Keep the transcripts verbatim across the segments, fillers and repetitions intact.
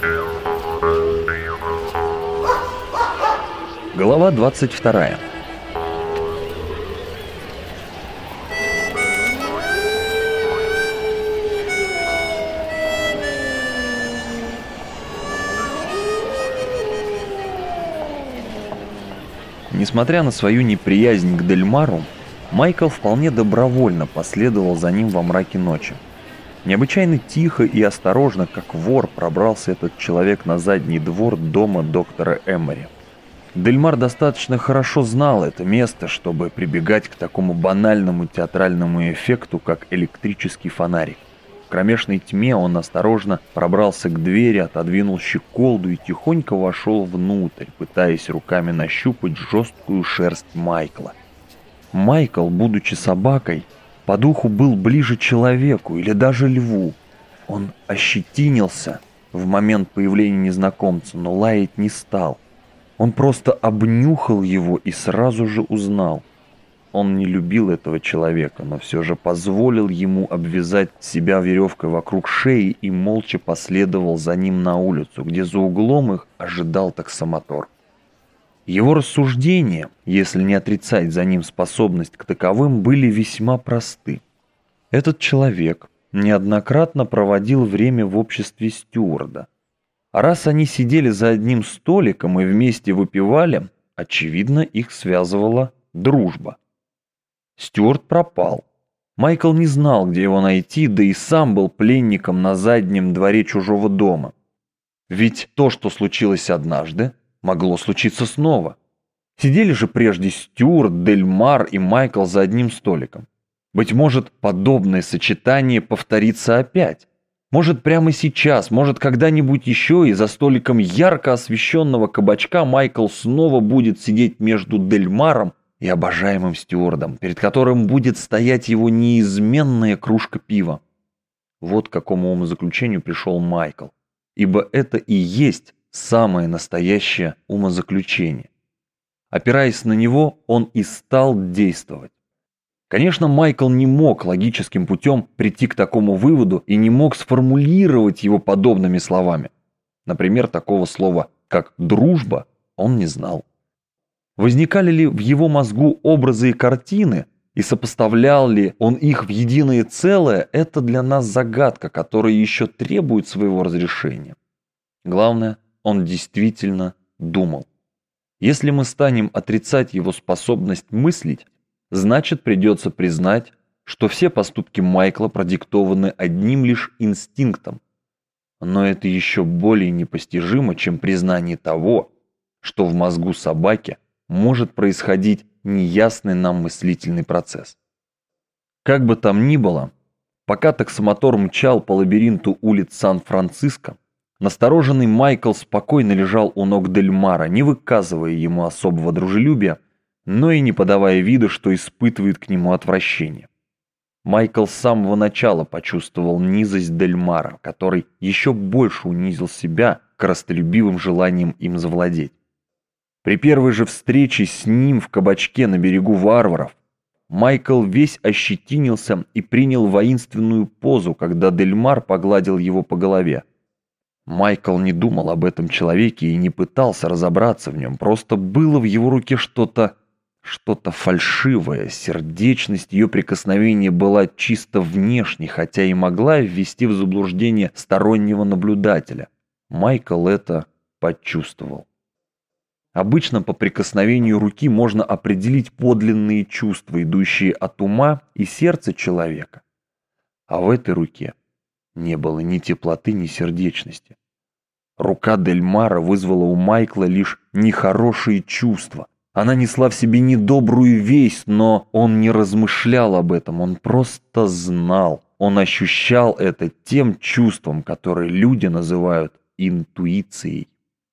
Глава двадцать вторая. Несмотря на свою неприязнь к Дельмару, Майкл вполне добровольно последовал за ним во мраке ночи. Необычайно тихо и осторожно, как вор, пробрался этот человек на задний двор дома доктора Эмори. Дельмар достаточно хорошо знал это место, чтобы прибегать к такому банальному театральному эффекту, как электрический фонарик. В кромешной тьме он осторожно пробрался к двери, отодвинул щеколду и тихонько вошел внутрь, пытаясь руками нащупать жесткую шерсть Майкла. Майкл, будучи собакой, по духу был ближе человеку или даже льву. Он ощетинился в момент появления незнакомца, но лаять не стал. Он просто обнюхал его и сразу же узнал. Он не любил этого человека, но все же позволил ему обвязать себя веревкой вокруг шеи и молча последовал за ним на улицу, где за углом их ожидал таксомотор. Его рассуждения, если не отрицать за ним способность к таковым, были весьма просты. Этот человек неоднократно проводил время в обществе стюарда. А раз они сидели за одним столиком и вместе выпивали, очевидно, их связывала дружба. Стюарт пропал. Майкл не знал, где его найти, да и сам был пленником на заднем дворе чужого дома. Ведь то, что случилось однажды, могло случиться снова. Сидели же прежде Стюарт, Дельмар и Майкл за одним столиком. Быть может, подобное сочетание повторится опять. Может, прямо сейчас, может, когда-нибудь еще и за столиком ярко освещенного кабачка Майкл снова будет сидеть между Дельмаром и обожаемым Стюардом, перед которым будет стоять его неизменная кружка пива. Вот к какому умозаключению пришел Майкл, ибо это и есть самое настоящее умозаключение. Опираясь на него, он и стал действовать. Конечно, Майкл не мог логическим путем прийти к такому выводу и не мог сформулировать его подобными словами. Например, такого слова, как «дружба», он не знал. Возникали ли в его мозгу образы и картины, и сопоставлял ли он их в единое целое, это для нас загадка, которая еще требует своего разрешения. Главное, он действительно думал. Если мы станем отрицать его способность мыслить, значит, придется признать, что все поступки Майкла продиктованы одним лишь инстинктом. Но это еще более непостижимо, чем признание того, что в мозгу собаки может происходить неясный нам мыслительный процесс. Как бы там ни было, пока таксомотор мчал по лабиринту улиц Сан-Франциско, настороженный Майкл спокойно лежал у ног Дельмара, не выказывая ему особого дружелюбия, но и не подавая вида, что испытывает к нему отвращение. Майкл с самого начала почувствовал низость Дельмара, который еще больше унизил себя корыстолюбивым желанием им завладеть. При первой же встрече с ним в кабачке на берегу Варваров Майкл весь ощетинился и принял воинственную позу, когда Дельмар погладил его по голове. Майкл не думал об этом человеке и не пытался разобраться в нем, просто было в его руке что-то Что-то фальшивое, сердечность ее прикосновения была чисто внешней, хотя и могла ввести в заблуждение стороннего наблюдателя. Майкл это почувствовал. Обычно по прикосновению руки можно определить подлинные чувства, идущие от ума и сердца человека. А в этой руке не было ни теплоты, ни сердечности. Рука Дельмара вызвала у Майкла лишь нехорошие чувства. Она несла в себе недобрую весть, но он не размышлял об этом, он просто знал. Он ощущал это тем чувством, которое люди называют интуицией.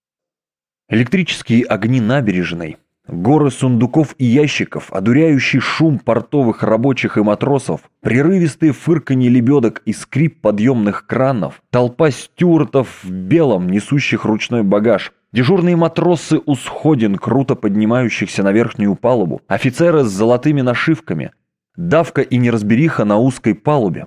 Электрические огни набережной, горы сундуков и ящиков, одуряющий шум портовых рабочих и матросов, прерывистые фырканье лебедок и скрип подъемных кранов, толпа стюартов в белом, несущих ручной багаж, дежурные матросы у сходин, круто поднимающихся на верхнюю палубу, офицеры с золотыми нашивками, давка и неразбериха на узкой палубе.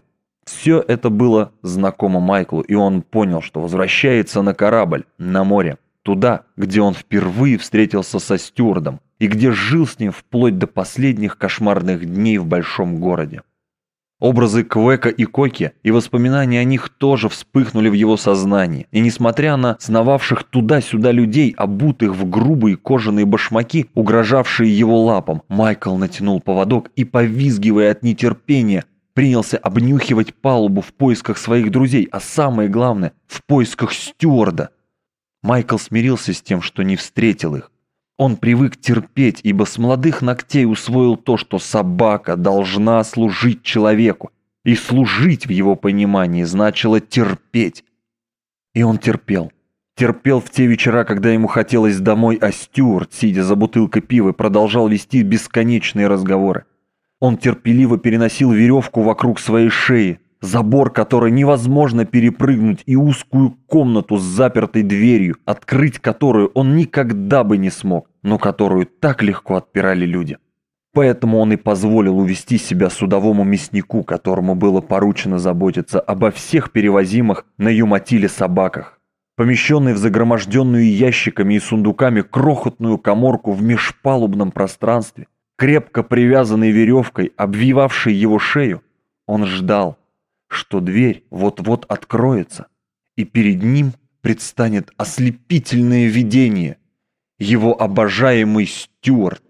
Все это было знакомо Майклу, и он понял, что возвращается на корабль, на море, туда, где он впервые встретился со стюардом и где жил с ним вплоть до последних кошмарных дней в большом городе. Образы Квека и Коки и воспоминания о них тоже вспыхнули в его сознании, и несмотря на сновавших туда-сюда людей, обутых в грубые кожаные башмаки, угрожавшие его лапам, Майкл натянул поводок и, повизгивая от нетерпения, принялся обнюхивать палубу в поисках своих друзей, а самое главное, в поисках стюарда. Майкл смирился с тем, что не встретил их. Он привык терпеть, ибо с молодых ногтей усвоил то, что собака должна служить человеку, и служить в его понимании значило терпеть. И он терпел. Терпел в те вечера, когда ему хотелось домой, а стюард, сидя за бутылкой пива, продолжал вести бесконечные разговоры. Он терпеливо переносил веревку вокруг своей шеи, забор, который невозможно перепрыгнуть, и узкую комнату с запертой дверью, открыть которую он никогда бы не смог, но которую так легко отпирали люди. Поэтому он и позволил увести себя судовому мяснику, которому было поручено заботиться обо всех перевозимых на Юматиле собаках. Помещенный в загроможденную ящиками и сундуками крохотную каморку в межпалубном пространстве, крепко привязанной веревкой, обвивавшей его шею, он ждал, что дверь вот-вот откроется, и перед ним предстанет ослепительное видение, его обожаемый стюард.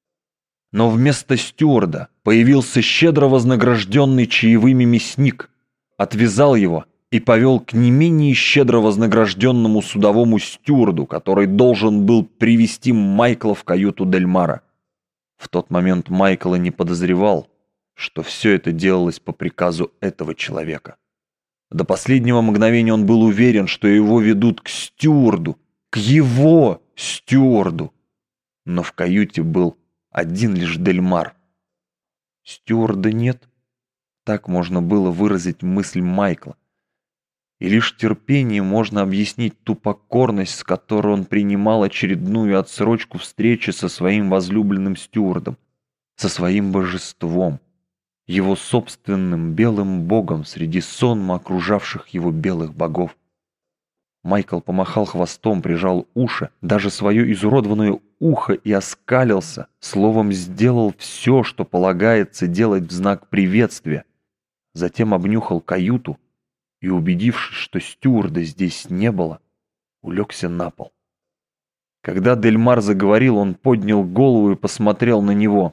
Но вместо стюарда появился щедро вознагражденный чаевыми мясник, отвязал его и повел к не менее щедро вознагражденному судовому стюарду, который должен был привести Майкла в каюту Дельмара. В тот момент Майкл и не подозревал, что все это делалось по приказу этого человека. До последнего мгновения он был уверен, что его ведут к стюарду, к его стюарду. Но в каюте был один лишь Дельмар. Стюарда нет. Так можно было выразить мысль Майкла. И лишь терпением можно объяснить ту покорность, с которой он принимал очередную отсрочку встречи со своим возлюбленным стюардом, со своим божеством, его собственным белым богом среди сонма окружавших его белых богов. Майкл помахал хвостом, прижал уши, даже свое изуродованное ухо, и оскалился, словом, сделал все, что полагается делать в знак приветствия. Затем обнюхал каюту и, убедившись, что стюарда здесь не было, улегся на пол. Когда Дельмар заговорил, он поднял голову и посмотрел на него.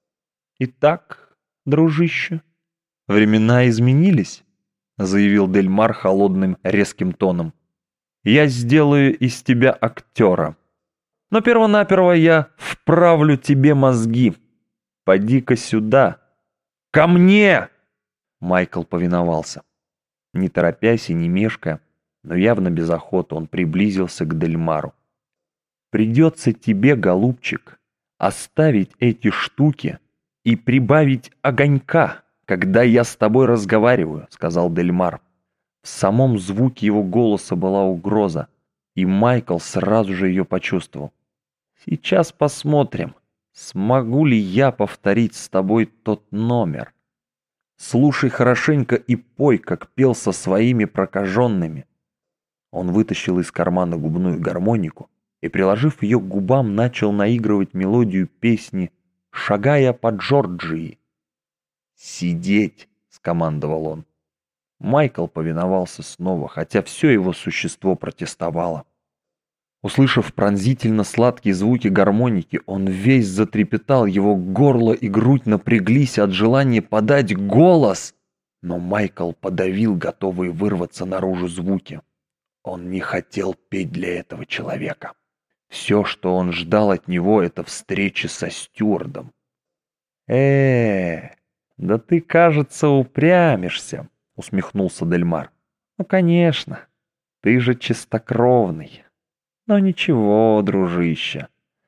«Итак, дружище, времена изменились», — заявил Дельмар холодным, резким тоном. «Я сделаю из тебя актера. Но первонаперво я вправлю тебе мозги. Поди-ка сюда. Ко мне!» Майкл повиновался. Не торопясь и не мешкая, но явно без охоты, он приблизился к Дельмару. «Придется тебе, голубчик, оставить эти штуки и прибавить огонька, когда я с тобой разговариваю», — сказал Дельмар. В самом звуке его голоса была угроза, и Майкл сразу же ее почувствовал. «Сейчас посмотрим, смогу ли я повторить с тобой тот номер. Слушай хорошенько и пой, как пел со своими прокаженными». Он вытащил из кармана губную гармонику и, приложив ее к губам, начал наигрывать мелодию песни «Шагая по Джорджии». «Сидеть!» — скомандовал он. Майкл повиновался снова, хотя все его существо протестовало. Услышав пронзительно сладкие звуки гармоники, он весь затрепетал, его горло и грудь напряглись от желания подать голос. Но Майкл подавил готовые вырваться наружу звуки. Он не хотел петь для этого человека. Все, что он ждал от него, это встречи со стюардом. «Э, да ты, кажется, упрямишься», — усмехнулся Дельмар. «Ну, конечно, ты же чистокровный. Но ничего, дружище.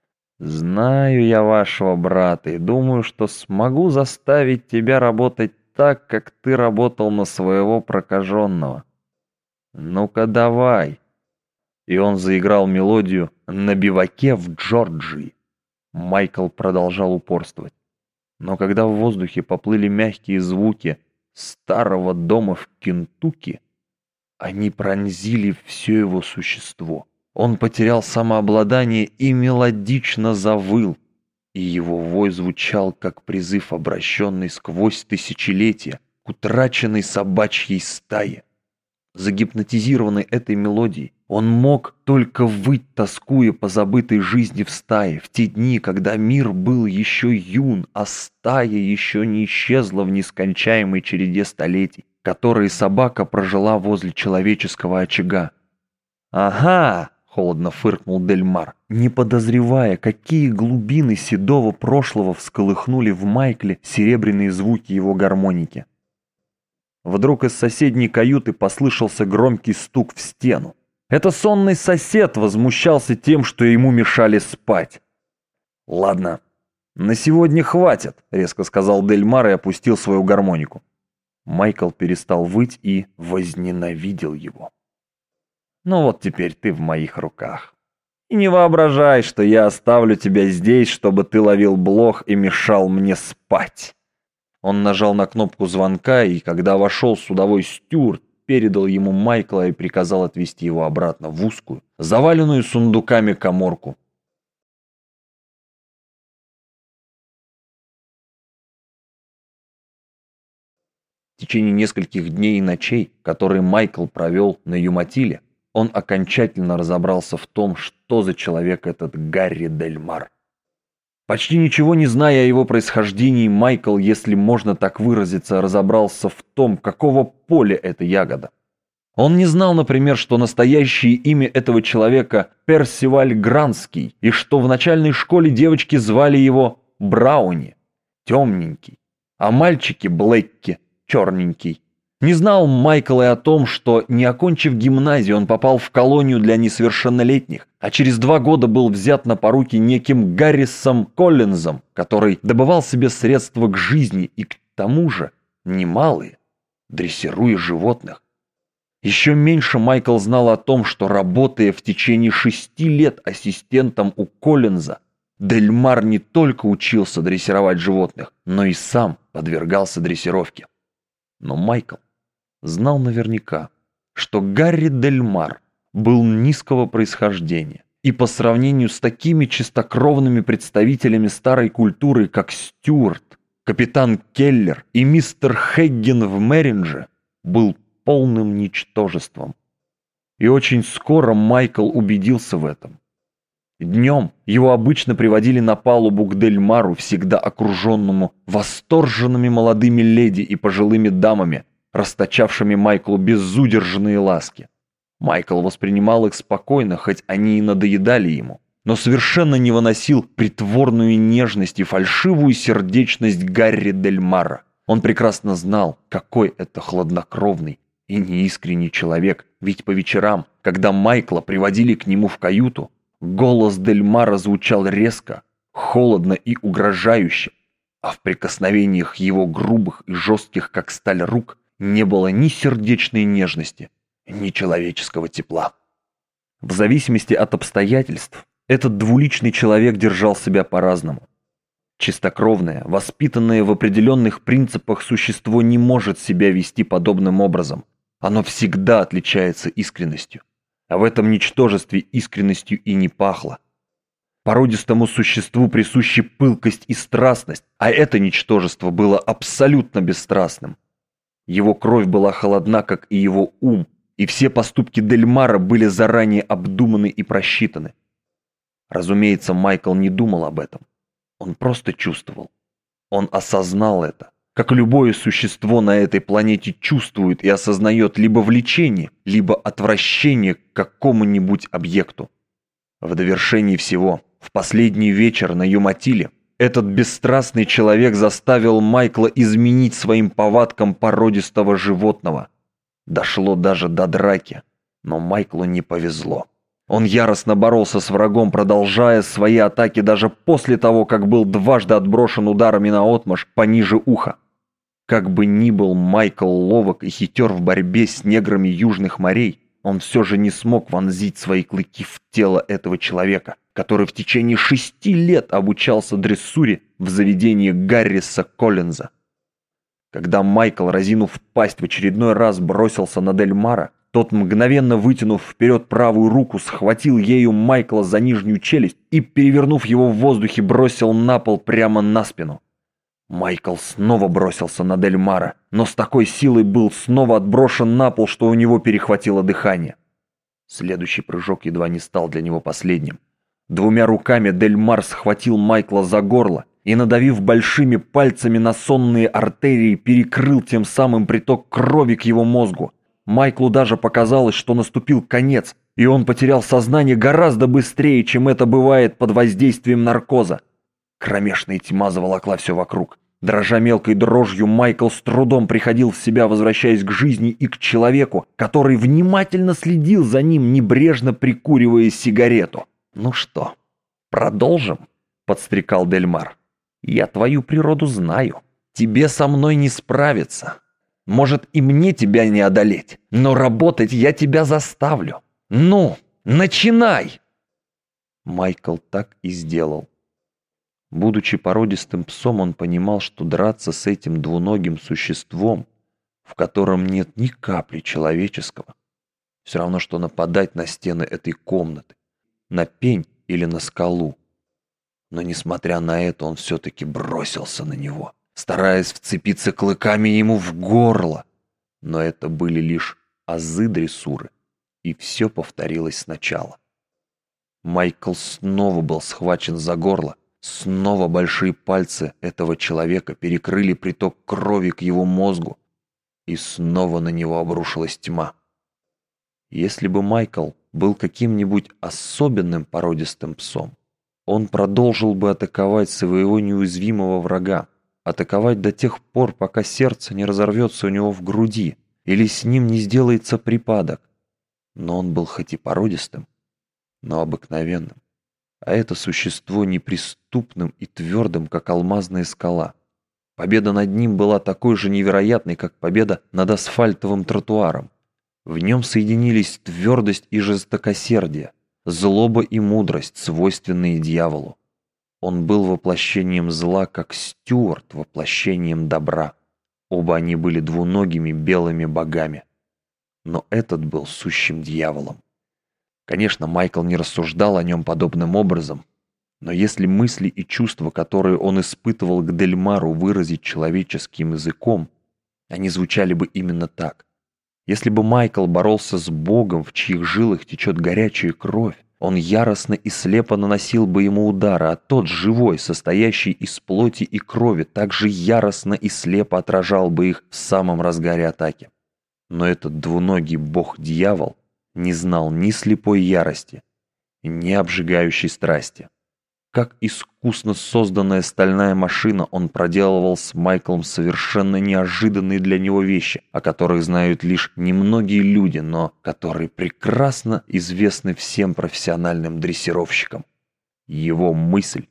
Знаю я вашего брата и думаю, что смогу заставить тебя работать так, как ты работал на своего прокаженного. Ну-ка давай». И он заиграл мелодию «На биваке в Джорджии». Майкл продолжал упорствовать. Но когда в воздухе поплыли мягкие звуки, старого дома в Кентукки, они пронзили все его существо. Он потерял самообладание и мелодично завыл, и его вой звучал, как призыв, обращенный сквозь тысячелетия к утраченной собачьей стае. Загипнотизированный этой мелодией, он мог только выть, тоскуя по забытой жизни в стае, в те дни, когда мир был еще юн, а стая еще не исчезла в нескончаемой череде столетий, которые собака прожила возле человеческого очага. «Ага!» — холодно фыркнул Дельмар, не подозревая, какие глубины седого прошлого всколыхнули в Майкле серебряные звуки его гармоники. Вдруг из соседней каюты послышался громкий стук в стену. Это сонный сосед возмущался тем, что ему мешали спать. «Ладно, на сегодня хватит», — резко сказал Дельмар и опустил свою гармонику. Майкл перестал выть и возненавидел его. «Ну вот теперь ты в моих руках. И не воображай, что я оставлю тебя здесь, чтобы ты ловил блох и мешал мне спать». Он нажал на кнопку звонка, и когда вошел судовой стюард, передал ему Майкла и приказал отвезти его обратно в узкую, заваленную сундуками каморку. В течение нескольких дней и ночей, которые Майкл провел на Юматиле, он окончательно разобрался в том, что за человек этот Гарри Дельмар. Почти ничего не зная о его происхождении, Майкл, если можно так выразиться, разобрался в том, какого поля эта ягода. Он не знал, например, что настоящее имя этого человека Персиваль Гранский, и что в начальной школе девочки звали его Брауни, темненький, а мальчики Блэкки, черненький. Не знал Майкл и о том, что, не окончив гимназию, он попал в колонию для несовершеннолетних, а через два года был взят на поруки неким Гаррисом Коллинзом, который добывал себе средства к жизни и к тому же немалые, дрессируя животных. Еще меньше Майкл знал о том, что, работая в течение шести лет ассистентом у Коллинза, Дельмар не только учился дрессировать животных, но и сам подвергался дрессировке. Но Майкл знал наверняка, что Гарри Дельмар был низкого происхождения, и по сравнению с такими чистокровными представителями старой культуры, как Стюарт, капитан Келлер и мистер Хэггин в Мерридже, был полным ничтожеством. И очень скоро Майкл убедился в этом. Днем его обычно приводили на палубу к Дельмару, всегда окруженному восторженными молодыми леди и пожилыми дамами, расточавшими Майклу безудержные ласки. Майкл воспринимал их спокойно, хоть они и надоедали ему, но совершенно не выносил притворную нежность и фальшивую сердечность Гарри Дельмара. Он прекрасно знал, какой это хладнокровный и неискренний человек, ведь по вечерам, когда Майкла приводили к нему в каюту, голос Дельмара звучал резко, холодно и угрожающе, а в прикосновениях его грубых и жестких, как сталь, рук не было ни сердечной нежности, ни человеческого тепла. В зависимости от обстоятельств, этот двуличный человек держал себя по-разному. Чистокровное, воспитанное в определенных принципах существо не может себя вести подобным образом. Оно всегда отличается искренностью. А в этом ничтожестве искренностью и не пахло. Породистому существу присущи пылкость и страстность, а это ничтожество было абсолютно бесстрастным. Его кровь была холодна, как и его ум, и все поступки Дельмара были заранее обдуманы и просчитаны. Разумеется, Майкл не думал об этом. Он просто чувствовал. Он осознал это, как любое существо на этой планете чувствует и осознает либо влечение, либо отвращение к какому-нибудь объекту. В довершении всего, в последний вечер на Юматиле, этот бесстрастный человек заставил Майкла изменить своим повадкам породистого животного. Дошло даже до драки, но Майклу не повезло. Он яростно боролся с врагом, продолжая свои атаки даже после того, как был дважды отброшен ударами наотмашь пониже уха. Как бы ни был Майкл ловок и хитер в борьбе с неграми южных морей, он все же не смог вонзить свои клыки в тело этого человека, который в течение шести лет обучался дрессуре в заведении Гарриса Коллинза. Когда Майкл, разинув пасть, в очередной раз бросился на Дельмара, тот, мгновенно вытянув вперед правую руку, схватил ею Майкла за нижнюю челюсть и, перевернув его в воздухе, бросил на пол прямо на спину. Майкл снова бросился на Дельмара, но с такой силой был снова отброшен на пол, что у него перехватило дыхание. Следующий прыжок едва не стал для него последним. Двумя руками Дельмар схватил Майкла за горло и, надавив большими пальцами на сонные артерии, перекрыл тем самым приток крови к его мозгу. Майклу даже показалось, что наступил конец, и он потерял сознание гораздо быстрее, чем это бывает под воздействием наркоза. Кромешная тьма заволокла все вокруг. Дрожа мелкой дрожью, Майкл с трудом приходил в себя, возвращаясь к жизни и к человеку, который внимательно следил за ним, небрежно прикуривая сигарету. «Ну что, продолжим?» — подстрекал Дельмар. «Я твою природу знаю. Тебе со мной не справиться. Может, и мне тебя не одолеть, но работать я тебя заставлю. Ну, начинай!» Майкл так и сделал. Будучи породистым псом, он понимал, что драться с этим двуногим существом, в котором нет ни капли человеческого, все равно, что нападать на стены этой комнаты, на пень или на скалу. Но, несмотря на это, он все-таки бросился на него, стараясь вцепиться клыками ему в горло. Но это были лишь азы дрессуры, и все повторилось сначала. Майкл снова был схвачен за горло, снова большие пальцы этого человека перекрыли приток крови к его мозгу, и снова на него обрушилась тьма. Если бы Майкл был каким-нибудь особенным породистым псом, он продолжил бы атаковать своего неуязвимого врага, атаковать до тех пор, пока сердце не разорвется у него в груди или с ним не сделается припадок. Но он был хоть и породистым, но обыкновенным, а это существо неприступным и твердым, как алмазная скала. Победа над ним была такой же невероятной, как победа над асфальтовым тротуаром. В нем соединились твердость и жестокосердие, злоба и мудрость, свойственные дьяволу. Он был воплощением зла, как Стюарт воплощением добра. Оба они были двуногими белыми богами. Но этот был сущим дьяволом. Конечно, Майкл не рассуждал о нем подобным образом, но если мысли и чувства, которые он испытывал к Дельмару, выразить человеческим языком, они звучали бы именно так. Если бы Майкл боролся с Богом, в чьих жилах течет горячая кровь, он яростно и слепо наносил бы ему удары, а тот, живой, состоящий из плоти и крови, также яростно и слепо отражал бы их в самом разгаре атаки. Но этот двуногий бог-дьявол не знал ни слепой ярости, ни обжигающей страсти. Как искусно созданная стальная машина, он проделывал с Майклом совершенно неожиданные для него вещи, о которых знают лишь немногие люди, но которые прекрасно известны всем профессиональным дрессировщикам. Его мысль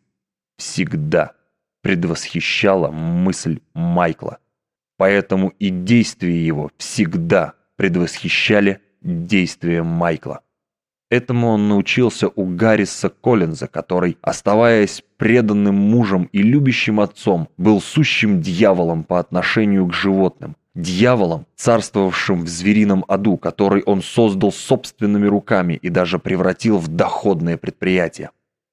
всегда предвосхищала мысль Майкла, поэтому и действия его всегда предвосхищали действия Майкла. Этому он научился у Гарриса Коллинза, который, оставаясь преданным мужем и любящим отцом, был сущим дьяволом по отношению к животным. Дьяволом, царствовавшим в зверином аду, который он создал собственными руками и даже превратил в доходное предприятие.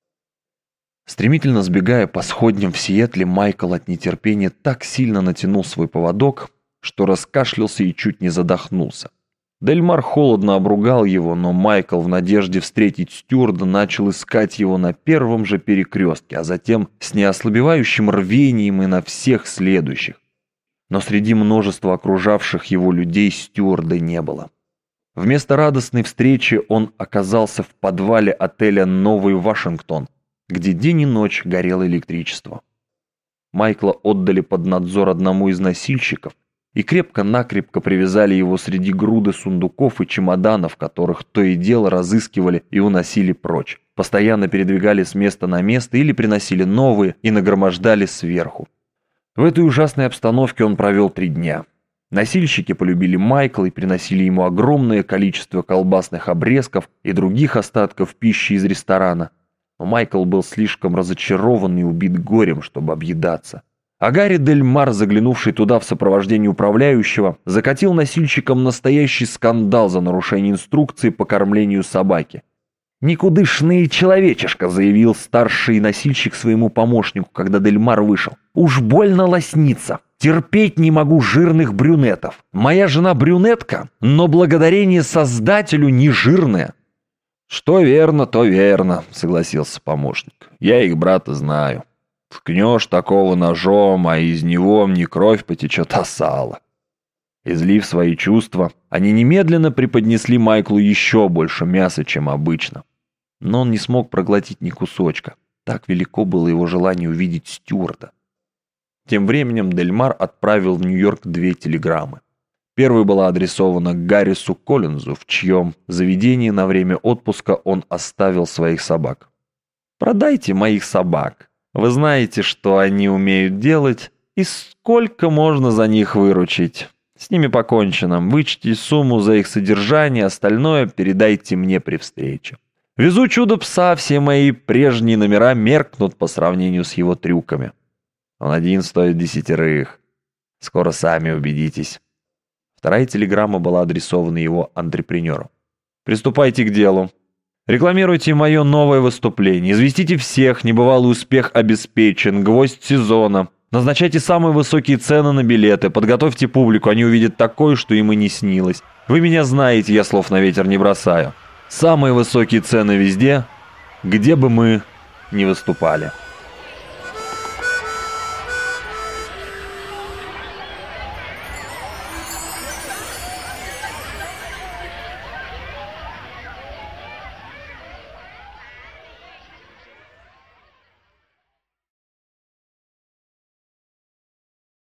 Стремительно сбегая по сходням в Сиэтле, Майкл от нетерпения так сильно натянул свой поводок, что раскашлялся и чуть не задохнулся. Дельмар холодно обругал его, но Майкл в надежде встретить Стюарда начал искать его на первом же перекрестке, а затем с неослабевающим рвением и на всех следующих. Но среди множества окружавших его людей Стюарда не было. Вместо радостной встречи он оказался в подвале отеля «Новый Вашингтон», где день и ночь горело электричество. Майкла отдали под надзор одному из носильщиков, и крепко-накрепко привязали его среди груды сундуков и чемоданов, которых то и дело разыскивали и уносили прочь. Постоянно передвигали с места на место или приносили новые и нагромождали сверху. В этой ужасной обстановке он провел три дня. Носильщики полюбили Майкла и приносили ему огромное количество колбасных обрезков и других остатков пищи из ресторана. Но Майкл был слишком разочарован и убит горем, чтобы объедаться. А Гарри Дель Мар, заглянувший туда в сопровождении управляющего, закатил носильщикам настоящий скандал за нарушение инструкции по кормлению собаки. «Никудышный человечишка», — заявил старший носильщик своему помощнику, когда Дель Мар вышел. «Уж больно лоснится. Терпеть не могу жирных брюнетов. Моя жена брюнетка, но благодарение Создателю не жирная». «Что верно, то верно», — согласился помощник. «Я их брата знаю. Ткнешь такого ножом, а из него не кровь потечет, а сало». Излив свои чувства, они немедленно преподнесли Майклу еще больше мяса, чем обычно. Но он не смог проглотить ни кусочка. Так велико было его желание увидеть Стюарта. Тем временем Дель Мар отправил в Нью-Йорк две телеграммы. Первая была адресована Гаррису Коллинзу, в чьем заведении на время отпуска он оставил своих собак. «Продайте моих собак. Вы знаете, что они умеют делать, и сколько можно за них выручить. С ними покончено. Вычтите сумму за их содержание, остальное передайте мне при встрече. Везу чудо-пса, все мои прежние номера меркнут по сравнению с его трюками. Он один стоит десятерых. Скоро сами убедитесь». Вторая телеграмма была адресована его антрепренеру. «Приступайте к делу. Рекламируйте мое новое выступление. Известите всех, небывалый успех обеспечен, гвоздь сезона. Назначайте самые высокие цены на билеты. Подготовьте публику, они увидят такое, что им и не снилось. Вы меня знаете, я слов на ветер не бросаю. Самые высокие цены везде, где бы мы ни выступали».